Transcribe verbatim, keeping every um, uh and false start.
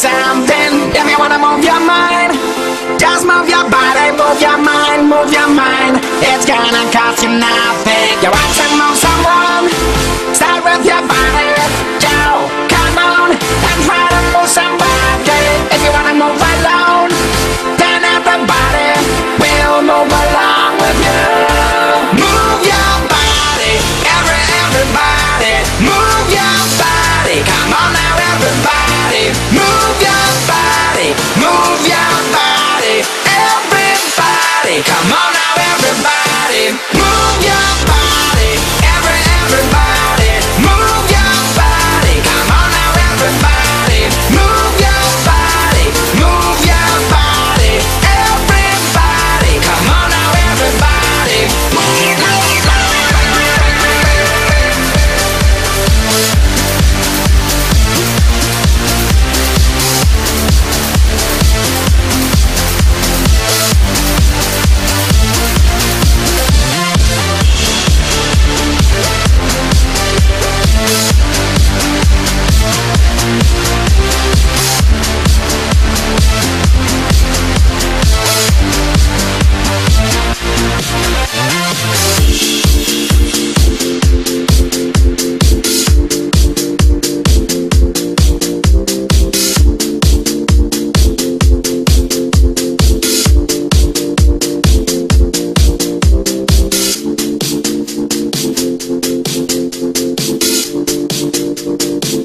something. If you wanna move your mind, just move your body, move your mind, move your mind. It's gonna cost you nothing. You want to move someone? Start with your body. Go, come on, and try to move somebody. If you wanna move alone, then everybody will move along with you. Move your body, every, everybody. Move your body, come on now everybody. Move your body, move your body. Everybody, come on now everybody. Move your body, every, everybody. Move your body, come on now everybody. Move your body, move your body. Everybody, come on now everybody. Move your body. Thank you.